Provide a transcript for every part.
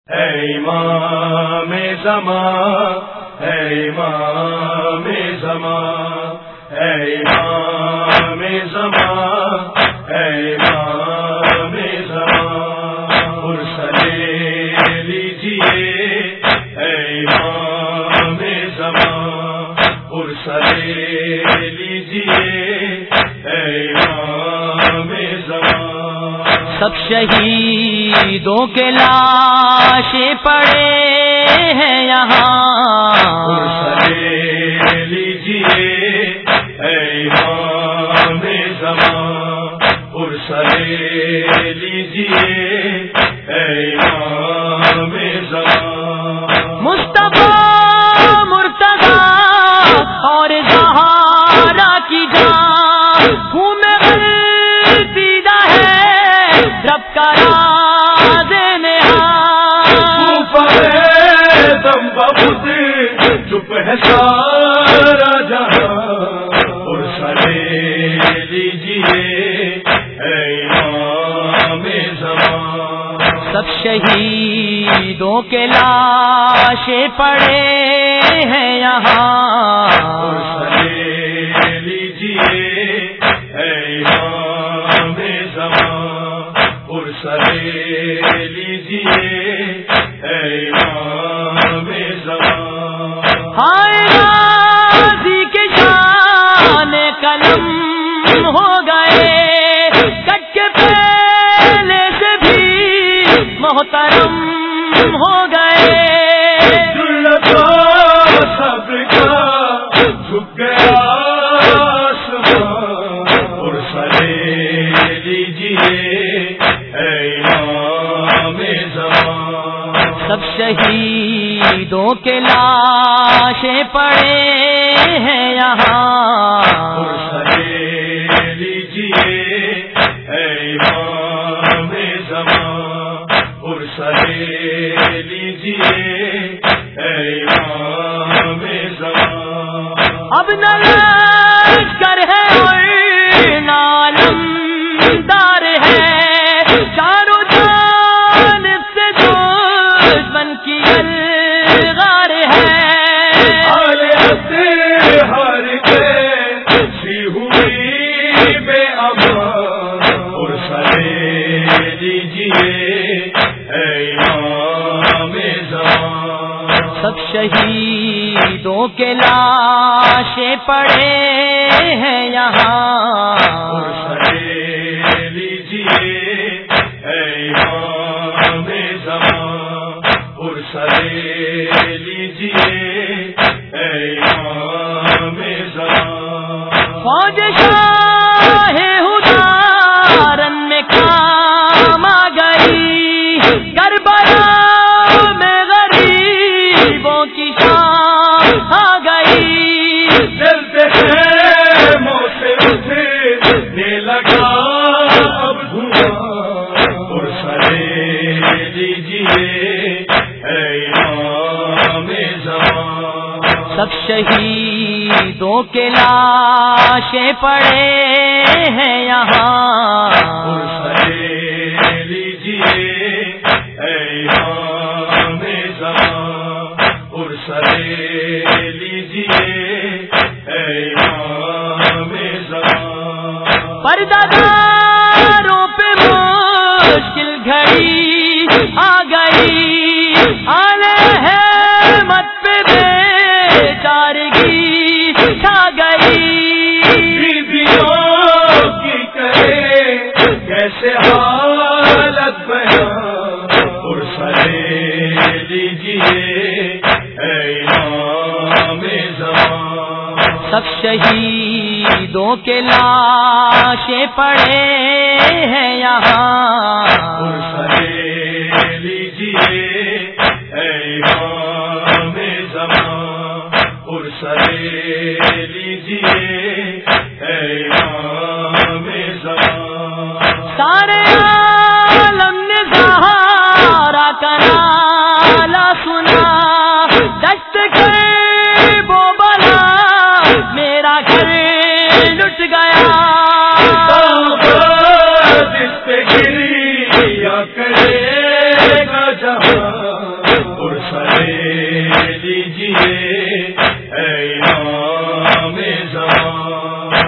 اے امام زمان، اے امام زمان، اے امام زمان، اے امام زمان، فرصت لیجیے اے امام زمان، فرصت لیجیے اے امام زمان۔ سب شہیدوں کے لاشیں پڑے ہیں یہاں، فرصت لیجیے اے امام زمان، فرصت لیجیے اے امام زمان۔ مصطفیٰ مرتضیٰ اور زہرا کی جان خون غلطیدہ ہے رب کا راز نہاں، دم بخود چپ ہے سارا جہاں، فرصت لیجیے اے امام زمان۔ سب شہیدوں کے لاشیں پڑے ہیں یہاں، فرصت لیجیے اے امام زمان، فرصت لیجیے اے امام زمان۔ ہائے غازی کے شان قلم ہو گئے، کٹ کے پہلے سے بھی محترم ہو گئے، صبر کا جھک گیا آسمان، فرصت لیجیے اے امام زمان۔ سب شہیدوں کے لاشیں پڑے ہیں یہاں، فرصت لیجیے اے امام زمان، فرصت لیجیے اے امام زمان۔ اب نہ لشکر ہے اور نہ علمدار ہے، چاروں جانب سے دشمن کی یلغار ہے، ہر کے سی ہوئی بے امان، فرصت لیجیے اے امام زمان۔ سب شہیدوں کے لاشیں پڑے ہیں یہاں، فرصت لیجیے اے امام زمان، فرصت لیجیے اے امام زمان۔ فوج شاہ ہدارن میں کام آ گئی، کربلا میں غریبوں کی شام آ گئی، جلتے خیموں سے اٹھنے لگا اب دھواں، فرصت لیجیے اے امام زمان۔ سب شہیدوں کے لاشیں پڑے ہیں یہاں، فرصت لیجیے اے امام زمان، فرصت لیجیے اے امام زمان۔ پردہ داروں پہ مشکل گھڑی آ گئی، آلے احمد پہ بیچارگی چھا گئی، بیویوں کی کرے کیسے حالت بیان، فرصت لیجیے اے امام زمان۔ سب شہیدوں کے لاشیں پڑے ہیں یہاں، فرصت لیجیے اے امام زمان، فرصت لیجیے اے امام زمان۔ سارے عالم نے زہرا کا نالہ سنا، دشت کے بو بلا میرا گھر لٹ گیا، جس پہ گری یا کرے گا جہاں،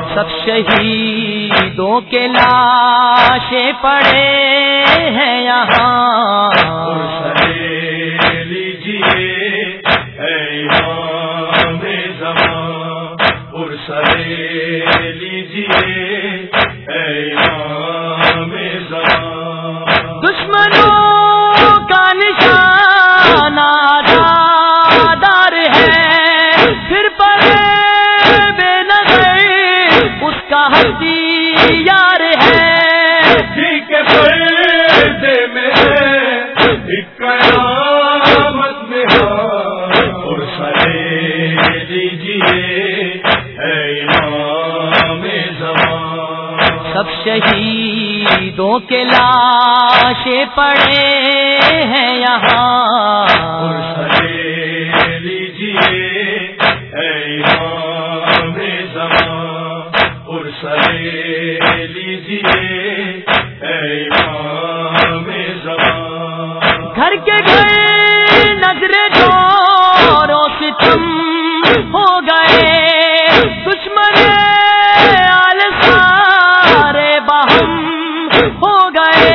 سب شہیدوں کے لاشیں پڑے ہیں یہاں، پرسرے لیجیے اے امام زمان، پرسرے لیجیے اے امام زمان، دشمنوں کا نشانہ دار ہے، پھر پڑے بے نظر اس کا ہتھیار ہے، ٹھیک پردے میں ایک قیامت میں پرسرے لیجیے اے امام زمان، سب شہیدوں کے لاشیں پڑے ہیں یہاں، پرسرے لیجیے اے امام زمان، پرسرے لیجیے اے امام زمان، گھر کے گھر نظر دور و ستم ہو گئے، دشمن آل سارے باہم ہو گئے،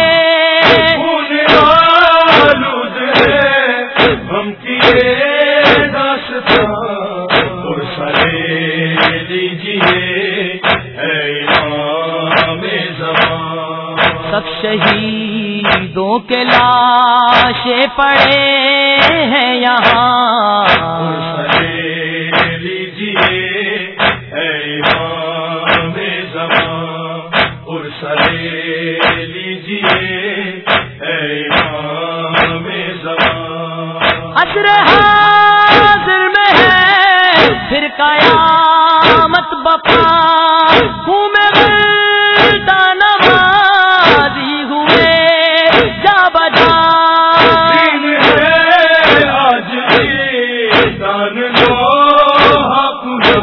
آلود ہے ہم کیے داستان، پرسرے لیجیے اے امام زمان، سب شہیدوں کے لاشیں پڑے ہیں یہاں، پرسرے لیجیے اے امام زمان، پرسرے لیجیے اے امام زمان، عصر حاضر میں ہے پھر قیامت بپا، ہوں میں گردان نوازی ہوئے جا بجا، دین ہے آج بھی دان لو پورا،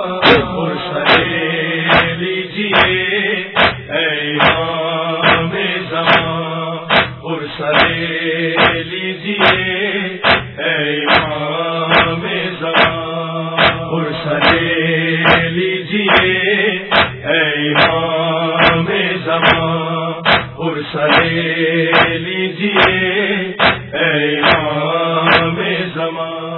پرسرے لیجیے اے امام زمان، پرسرے لیجیے اے امام زمان، پرسرے لیجیے اے امام زمان، پرسرے لیجیے اے امام زمان۔